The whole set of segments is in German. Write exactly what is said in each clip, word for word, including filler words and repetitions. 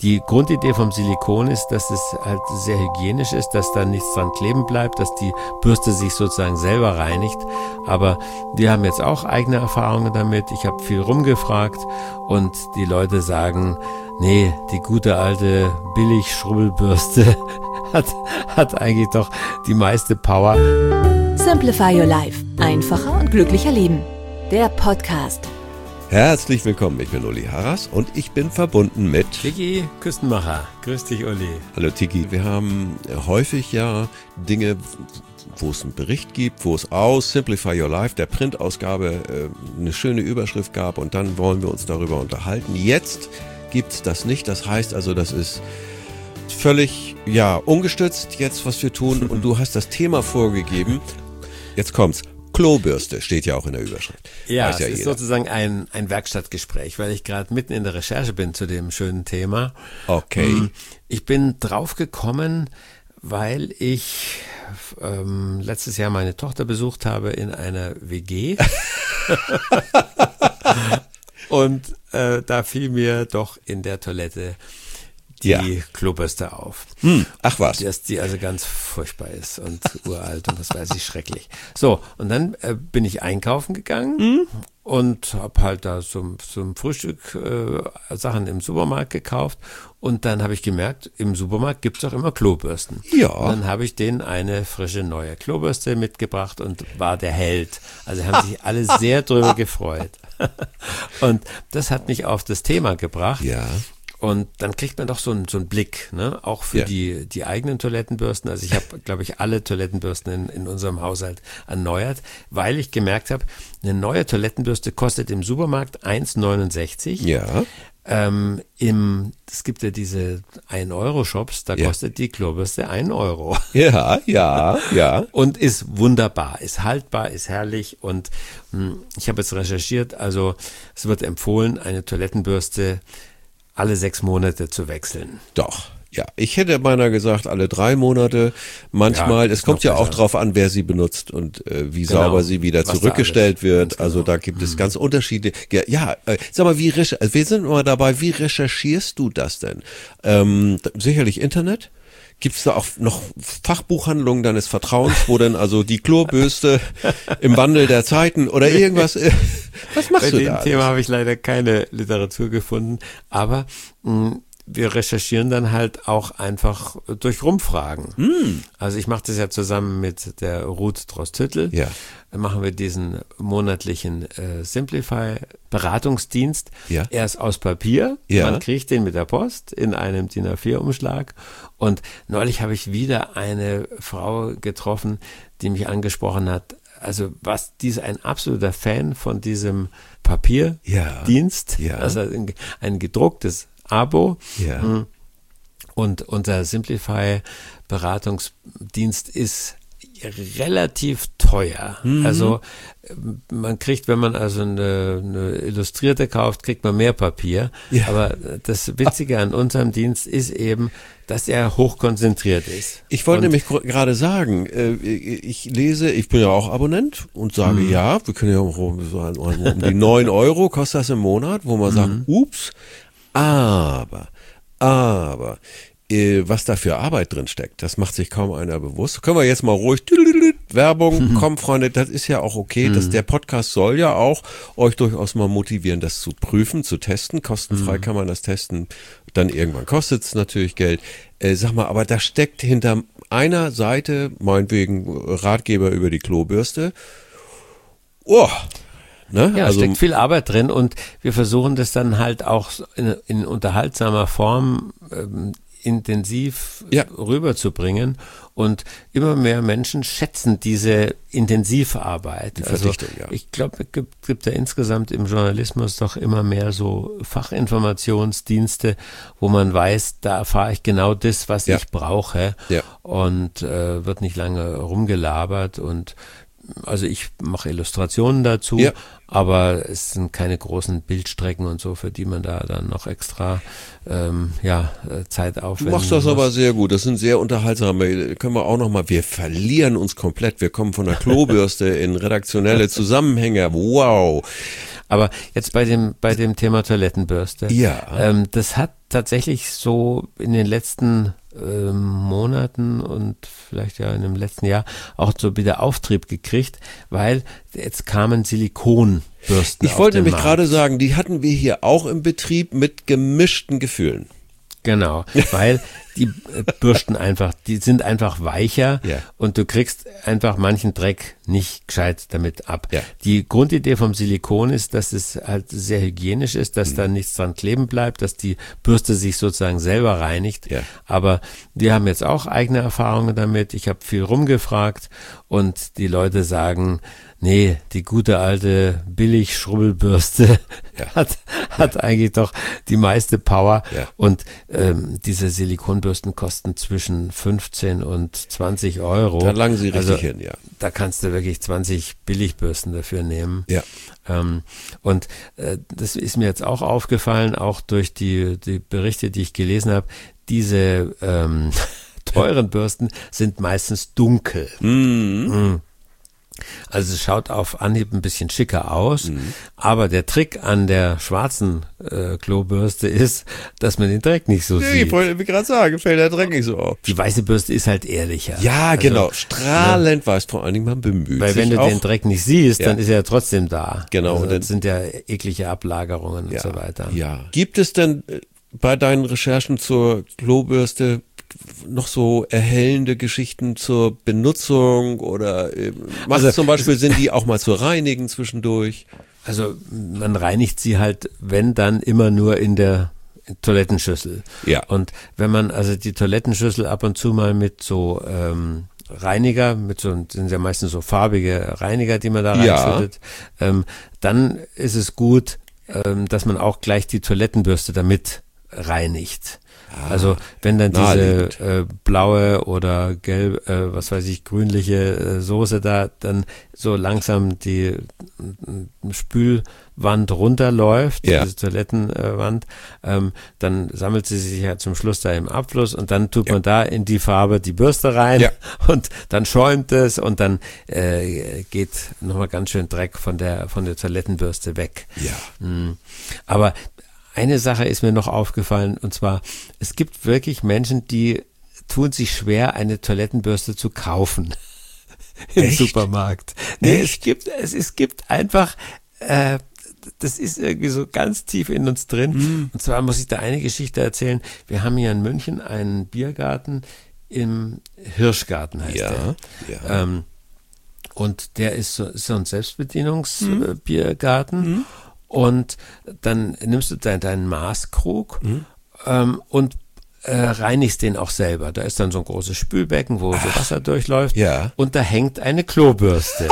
Die Grundidee vom Silikon ist, dass es halt sehr hygienisch ist, dass da nichts dran kleben bleibt, dass die Bürste sich sozusagen selber reinigt. Aber wir haben jetzt auch eigene Erfahrungen damit. Ich habe viel rumgefragt und die Leute sagen, nee, die gute alte Billig-Schrubbelbürste hat, hat eigentlich doch die meiste Power. Simplify Your Life. Einfacher und glücklicher leben. Der Podcast. Herzlich willkommen, ich bin Uli Harras und ich bin verbunden mit Tiki Küstenmacher. Grüß dich, Uli. Hallo Tiki. Wir haben häufig ja Dinge, wo es einen Bericht gibt, wo es aus Simplify Your Life, der Printausgabe, eine schöne Überschrift gab und dann wollen wir uns darüber unterhalten. Jetzt gibt es das nicht, das heißt also, das ist völlig, ja, ungestützt jetzt, was wir tun und du hast das Thema vorgegeben. Jetzt kommt's. Klobürste steht ja auch in der Überschrift. Ja, Weiß es ja ist jeder. sozusagen ein, ein Werkstattgespräch, weil ich gerade mitten in der Recherche bin zu dem schönen Thema. Okay. Ich bin drauf gekommen, weil ich ähm, letztes Jahr meine Tochter besucht habe in einer W G. Und äh, da fiel mir doch in der Toilette die Ja. Klobürste auf. Hm, ach was. Dass die also ganz furchtbar ist und uralt und das weiß ich schrecklich. So, und dann äh, bin ich einkaufen gegangen Hm? und habe halt da zum, zum Frühstück äh, Sachen im Supermarkt gekauft und dann habe ich gemerkt, im Supermarkt gibt's auch immer Klobürsten. Ja. Und dann habe ich denen eine frische neue Klobürste mitgebracht und war der Held. Also haben sich alle sehr drüber gefreut. Und das hat mich auf das Thema gebracht. Ja. Und dann kriegt man doch so einen, so einen Blick, ne? Auch für Ja. die, die eigenen Toilettenbürsten. Also ich habe, glaube ich, alle Toilettenbürsten in, in unserem Haushalt erneuert, weil ich gemerkt habe, eine neue Toilettenbürste kostet im Supermarkt eins neunundsechzig. Ja. Ähm, im, es gibt ja diese ein Euro Shops, da Ja. kostet die Klobürste ein Euro. Ja, ja, ja. Und ist wunderbar, ist haltbar, ist herrlich und mh, ich habe jetzt recherchiert, also es wird empfohlen, eine Toilettenbürste alle sechs Monate zu wechseln. Doch. Ja, ich hätte beinahe gesagt, alle drei Monate. Manchmal, Ja, es kommt noch ja auch besser. drauf an, wer sie benutzt und äh, wie Genau. sauber sie wieder Was da zurückgestellt alles- wird. ganz Also genau. da gibt es ganz Unterschiede. Ja, ja äh, sag mal, wie recher- also wir sind mal dabei, wie recherchierst du das denn? Ähm, d- sicherlich Internet? Gibt es da auch noch Fachbuchhandlungen deines Vertrauens, wo dann also die Klobürste im Wandel der Zeiten oder irgendwas, äh, was machst Bei du dem da? Thema alles? habe ich leider keine Literatur gefunden, aber mh, wir recherchieren dann halt auch einfach durch Rumfragen. Hm. Also ich mache das ja zusammen mit der Ruth Drost-Hüttel. Ja. Dann machen wir diesen monatlichen äh, Simplify-Beratungsdienst. Ja. Er ist aus Papier. Ja. Man kriegt den mit der Post in einem D I N A vier Umschlag. Und neulich habe ich wieder eine Frau getroffen, die mich angesprochen hat. Also was, die ist ein absoluter Fan von diesem Papierdienst. Ja. Also ein, ein gedrucktes Abo. Ja. Und unser Simplify-Beratungsdienst ist relativ teuer. Mhm. Also man kriegt, wenn man also eine, eine Illustrierte kauft, kriegt man mehr Papier. Ja. Aber das Witzige an unserem Dienst ist eben, dass er hochkonzentriert ist. Ich wollte Und- nämlich gr- gerade sagen, äh, ich lese, ich bin ja auch Abonnent und sage, Mhm. ja, wir können ja auch um, so um um die neun Euro kostet das im Monat, wo man Mhm. sagt, ups, aber, aber, äh, was da für Arbeit drin steckt, das macht sich kaum einer bewusst. Können wir jetzt mal ruhig, Werbung, Mhm. komm Freunde, das ist ja auch okay, dass der Podcast soll ja auch euch durchaus mal motivieren, das zu prüfen, zu testen, kostenfrei Mhm. kann man das testen, dann irgendwann kostet es natürlich Geld. Äh, sag mal, aber da steckt hinter einer Seite, meinetwegen Ratgeber über die Klobürste, oh, ne? Ja, also, steckt viel Arbeit drin und wir versuchen das dann halt auch in, in unterhaltsamer Form ähm, intensiv Ja. rüberzubringen und immer mehr Menschen schätzen diese Intensivarbeit. Die Also Verdichtung, ja. ich glaube, es gibt, gibt ja insgesamt im Journalismus doch immer mehr so Fachinformationsdienste, wo man weiß, da erfahre ich genau das, was Ja. ich brauche Ja. und äh, wird nicht lange rumgelabert und also ich mache Illustrationen dazu, Ja. aber es sind keine großen Bildstrecken und so, für die man da dann noch extra ähm, ja, äh, Zeit Du aufwenden machst das muss. aber sehr gut. Das sind sehr unterhaltsame. Können wir auch noch mal. Wir verlieren uns komplett. Wir kommen von der Klobürste in redaktionelle Zusammenhänge. Wow. Aber jetzt bei dem, bei dem Thema Toilettenbürste. Ja. Ähm, das hat tatsächlich so in den letzten ähm, Monaten und vielleicht ja in dem letzten Jahr auch so wieder Auftrieb gekriegt, weil jetzt kamen Silikonbürsten. Ich wollte auf den nämlich Markt. gerade sagen, die hatten wir hier auch im Betrieb mit gemischten Gefühlen. Genau, weil die äh, Bürsten einfach, die sind einfach weicher Ja. und du kriegst einfach manchen Dreck nicht gescheit damit ab. Ja. Die Grundidee vom Silikon ist, dass es halt sehr hygienisch ist, dass Mhm. da nichts dran kleben bleibt, dass die Bürste sich sozusagen selber reinigt. Ja. Aber wir haben jetzt auch eigene Erfahrungen damit. Ich habe viel rumgefragt und die Leute sagen, nee, die gute alte Billig-Schrubbelbürste Ja. hat, hat eigentlich doch die meiste Power. Ja. Und ähm, diese Silikonbürsten kosten zwischen fünfzehn und zwanzig Euro. Da langen sie richtig also, hin, ja. Da kannst du wirklich zwanzig Billigbürsten dafür nehmen. Ja. Ähm, und äh, das ist mir jetzt auch aufgefallen, auch durch die, die Berichte, die ich gelesen habe. Diese ähm, teuren Bürsten sind meistens dunkel. Mhm. Mhm. Also es schaut auf Anhieb ein bisschen schicker aus, Mhm. aber der Trick an der schwarzen äh, Klobürste ist, dass man den Dreck nicht so Nee, sieht. ich wollte mir gerade sagen, fällt der Dreck nicht so auf. Die weiße Bürste ist halt ehrlicher. Ja, Also, genau. Strahlend weiß, vor allen Dingen, man bemüht Weil sich wenn du auch. den Dreck nicht siehst, Ja. dann ist er ja trotzdem da. Genau, Also und dann- das sind ja eklige Ablagerungen ja, und so weiter. Ja. Gibt es denn äh, bei deinen Recherchen zur Klobürste noch so erhellende Geschichten zur Benutzung oder äh, machst Also, zum Beispiel, sind die auch mal zu reinigen zwischendurch? Also man reinigt sie halt, wenn dann immer nur in der Toilettenschüssel. Ja. Und wenn man also die Toilettenschüssel ab und zu mal mit so ähm, Reiniger, mit so, sind ja meistens so farbige Reiniger, die man da Ja. reinschüttet, ähm, dann ist es gut, ähm, dass man auch gleich die Toilettenbürste damit reinigt. Also wenn dann diese naheliegend. äh, blaue oder gelb, äh, was weiß ich, grünliche äh, Soße da dann so langsam die äh, Spülwand runterläuft, Ja. diese Toilettenwand, ähm, dann sammelt sie sich ja zum Schluss da im Abfluss und dann tut man da in die Farbe die Bürste rein Ja. und dann schäumt es und dann äh, geht nochmal ganz schön Dreck von der von der Toilettenbürste weg. Ja. Mm. Aber eine Sache ist mir noch aufgefallen, und zwar, es gibt wirklich Menschen, die tun sich schwer, eine Toilettenbürste zu kaufen im Echt? Supermarkt. Nee, es Echt? gibt, es, es gibt einfach, äh, das ist irgendwie so ganz tief in uns drin. Mhm. Und zwar muss ich da eine Geschichte erzählen. Wir haben hier in München einen Biergarten im Hirschgarten, heißt Ja, der. ja. Ähm, und der ist so, ist so ein Selbstbedienungsbiergarten. Mhm. Und dann nimmst du deinen, deinen Maßkrug ähm, und äh, reinigst den auch selber. Da ist dann so ein großes Spülbecken, wo so Wasser durchläuft. Ja. Und da hängt eine Klobürste.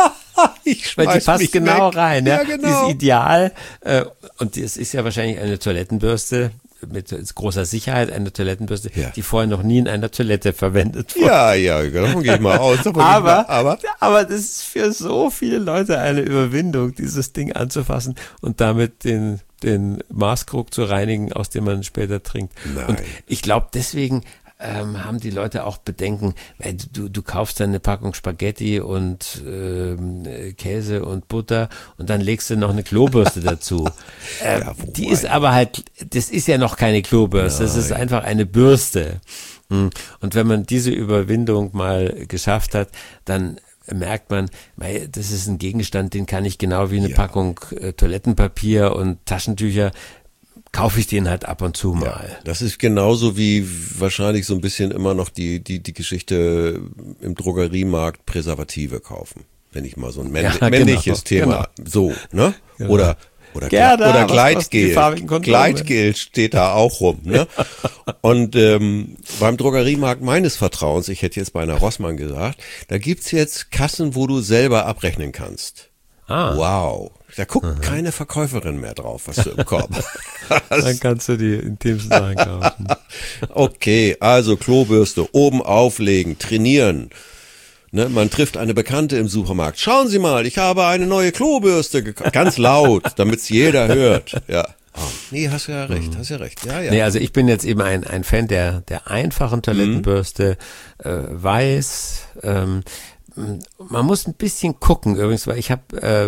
Ich Weil die schmeiß passt mich genau weg. rein. Ja, Ja, Die genau. ist ideal. Äh, und es ist ja wahrscheinlich eine Toilettenbürste mit großer Sicherheit, eine Toilettenbürste, Ja. die vorher noch nie in einer Toilette verwendet wurde. Ja, ja, davon gehe ich mal aus. Davon gehe ich Aber, mal, aber aber das ist für so viele Leute eine Überwindung, dieses Ding anzufassen und damit den, den Maßkrug zu reinigen, aus dem man später trinkt. Nein. Und ich glaube, deswegen ähm, haben die Leute auch Bedenken, weil du, du kaufst dann eine Packung Spaghetti und ähm, Käse und Butter und dann legst du noch eine Klobürste dazu. äh, Ja, die wobei. ist aber halt, das ist ja noch keine Klobürste, das ist einfach eine Bürste. Mm. Und wenn man diese Überwindung mal geschafft hat, dann merkt man, mei, das ist ein Gegenstand, den kann ich genau wie eine Ja. Packung äh, Toilettenpapier und Taschentücher, kaufe ich den halt ab und zu mal. das ist genauso wie wahrscheinlich so ein bisschen immer noch die, die, die Geschichte im Drogeriemarkt Präservative kaufen. Wenn ich mal so ein männ Ja, genau, männliches Thema, so, ne? Genau. Oder, oder, Gerda, oder was kostet die Gleitgel. farbigen Kondome? Gleitgel steht da auch rum, ne? Und ähm, beim Drogeriemarkt meines Vertrauens, ich hätte jetzt bei einer Rossmann gesagt, da gibt's jetzt Kassen, wo du selber abrechnen kannst. Ah. Wow. Da guckt keine Verkäuferin mehr drauf, was du im Korb hast. Dann kannst du die intimsten Sachen kaufen. Okay, also Klobürste, oben auflegen, trainieren. Ne, man trifft eine Bekannte im Supermarkt. Schauen Sie mal, ich habe eine neue Klobürste gekauft. Ganz laut, damit's jeder hört. Ja. Oh, nee, hast ja recht, hast ja recht. Ja, ja. Nee, also ich bin jetzt eben ein, ein Fan der, der einfachen Toilettenbürste, äh, weiß. Ähm, man muss ein bisschen gucken übrigens, weil ich habe ähm,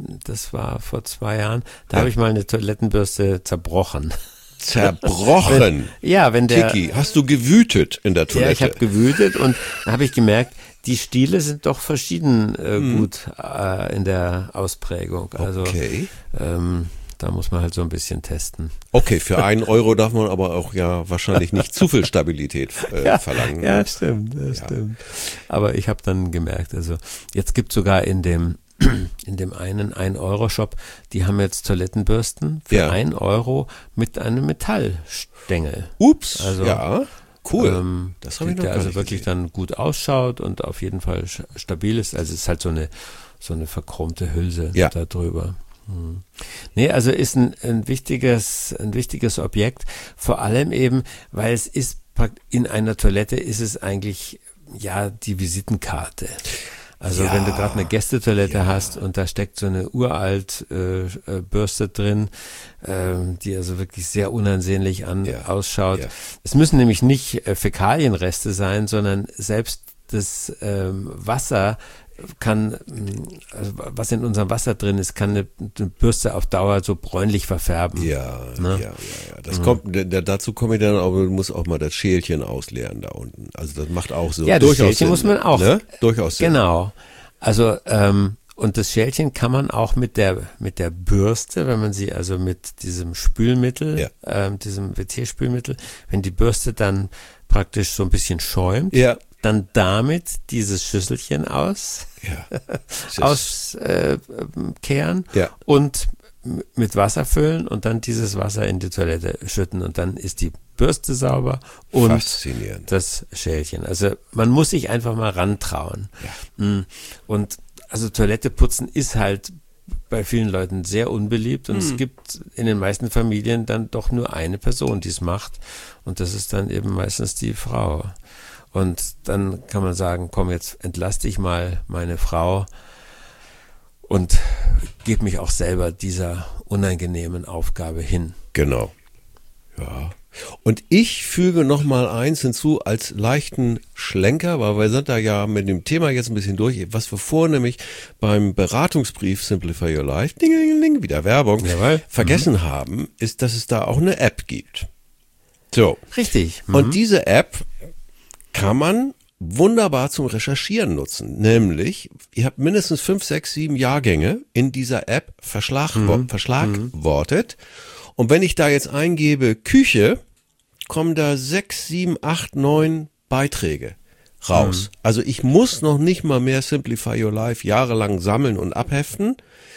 das war vor zwei Jahren, da Ja. habe ich mal eine Toilettenbürste zerbrochen. Zerbrochen. Wenn, ja, wenn der... Tiki, hast du gewütet in der Toilette? Ja, ich habe gewütet und da habe ich gemerkt, die Stiele sind doch verschieden äh, Hm. gut äh, in der Ausprägung. Also Okay. ähm, da muss man halt so ein bisschen testen. Okay, für einen Euro darf man aber auch ja wahrscheinlich nicht zu viel Stabilität äh, verlangen. Ja, stimmt, das Ja. stimmt. Aber ich habe dann gemerkt, also jetzt gibt sogar in dem in dem einen ein Euro Shop, die haben jetzt Toilettenbürsten für Ja. ein Euro mit einem Metallstängel. Ups, Also, ja, cool. Ähm, das habe ich noch der gar also nicht wirklich gesehen. dann gut ausschaut und auf jeden Fall sch- stabil ist. Also es ist halt so eine so eine verchromte Hülse Ja. da drüber. Hm. Nee, also ist ein, ein wichtiges ein wichtiges Objekt, vor allem eben, weil es ist prakt- in einer Toilette ist es eigentlich ja die Visitenkarte. Also Ja, wenn du gerade eine Gästetoilette ja. hast und da steckt so eine uralt äh, äh, Bürste drin, ähm, die also wirklich sehr unansehnlich an, Ja, ausschaut. ja. Es müssen nämlich nicht äh, Fäkalienreste sein, sondern selbst das ähm, Wasser kann, mh, also was in unserem Wasser drin ist, kann eine, eine Bürste auf Dauer so bräunlich verfärben. Ja, Ne? ja, ja, ja. Das kommt, da, da- dazu komme ich dann, aber du musst auch mal das Schälchen ausleeren da unten. Also das macht auch so Ja, das durchaus Schälchen Sinn. muss man auch. Ne? Durchaus Sinn. Genau. Also ähm, und das Schälchen kann man auch mit der mit der Bürste, wenn man sie also mit diesem Spülmittel, Ja. ähm, diesem W C-Spülmittel, wenn die Bürste dann praktisch so ein bisschen schäumt, Ja. dann damit dieses Schüsselchen aus Ja. auskehren äh, kehren Ja. und m- mit Wasser füllen und dann dieses Wasser in die Toilette schütten und dann ist die Bürste sauber und Faszinierend. das Schälchen. Also man muss sich einfach mal rantrauen. Mm. Und also Toilette putzen ist halt bei vielen Leuten sehr unbeliebt und es gibt in den meisten Familien dann doch nur eine Person, die es macht und das ist dann eben meistens die Frau. Und dann kann man sagen, komm, jetzt entlaste ich mal meine Frau und gebe mich auch selber dieser unangenehmen Aufgabe hin. Genau. Ja. Und ich füge noch mal eins hinzu als leichten Schlenker, weil wir sind da ja mit dem Thema jetzt ein bisschen durch. Was wir vorhin nämlich beim Beratungsbrief Simplify Your Life, ding, ding, ding, wieder Werbung, Jawohl. vergessen haben, ist, dass es da auch eine App gibt. So. Richtig. Und diese App kann man wunderbar zum Recherchieren nutzen. Nämlich, ihr habt mindestens fünf, sechs, sieben Jahrgänge in dieser App verschlagwo- verschlagwortet. Und wenn ich da jetzt eingebe Küche, kommen da sechs, sieben, acht, neun Beiträge raus. Also ich muss noch nicht mal mehr Simplify Your Life jahrelang sammeln und abheften.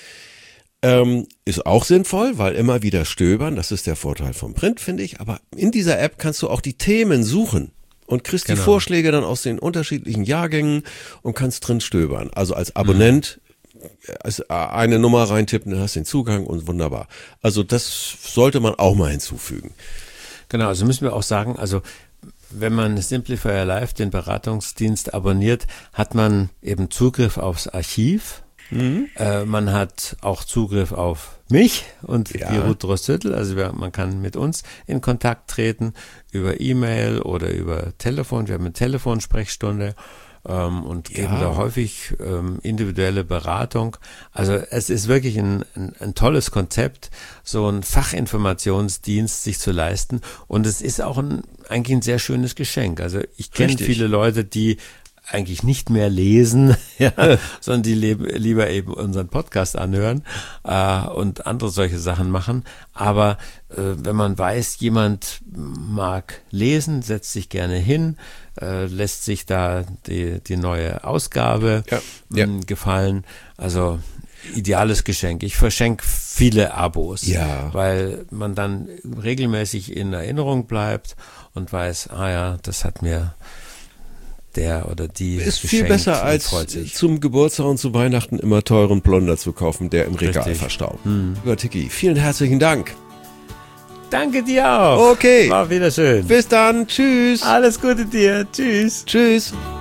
Ähm, ist auch sinnvoll, weil immer wieder stöbern, das ist der Vorteil vom Print, finde ich. Aber in dieser App kannst du auch die Themen suchen und kriegst Genau. die Vorschläge dann aus den unterschiedlichen Jahrgängen und kannst drin stöbern. Also als Abonnent als eine Nummer reintippen, dann hast du den Zugang und wunderbar. Also das sollte man auch mal hinzufügen. Genau, also müssen wir auch sagen, also wenn man Simplify Your Life, den Beratungsdienst, abonniert, hat man eben Zugriff aufs Archiv. Äh, man hat auch Zugriff auf mich und Ja. die Ruth Drossüttel. Also wir, man kann mit uns in Kontakt treten über E-Mail oder über Telefon. Wir haben eine Telefonsprechstunde ähm, und geben Ja. da häufig ähm, individuelle Beratung. Also es ist wirklich ein, ein, ein tolles Konzept, so einen Fachinformationsdienst sich zu leisten. Und es ist auch ein, eigentlich ein sehr schönes Geschenk. Also ich kenne Richtig. viele Leute, die eigentlich nicht mehr lesen, ja, sondern die leb- lieber eben unseren Podcast anhören äh, und andere solche Sachen machen. Aber äh, wenn man weiß, jemand mag lesen, setzt sich gerne hin, äh, lässt sich da die, die neue Ausgabe Ja, ja. mh, gefallen. Also ideales Geschenk. Ich verschenke viele Abos, Ja. weil man dann regelmäßig in Erinnerung bleibt und weiß, ah ja, das hat mir der oder die Ist viel geschenkt besser und als freut sich. zum Geburtstag und zu Weihnachten immer teuren Plunder zu kaufen, der im Regal Richtig. verstaubt. Lieber Tiki, vielen herzlichen Dank. Danke dir auch. Okay. War wieder schön. Bis dann. Tschüss. Alles Gute dir. Tschüss. Tschüss.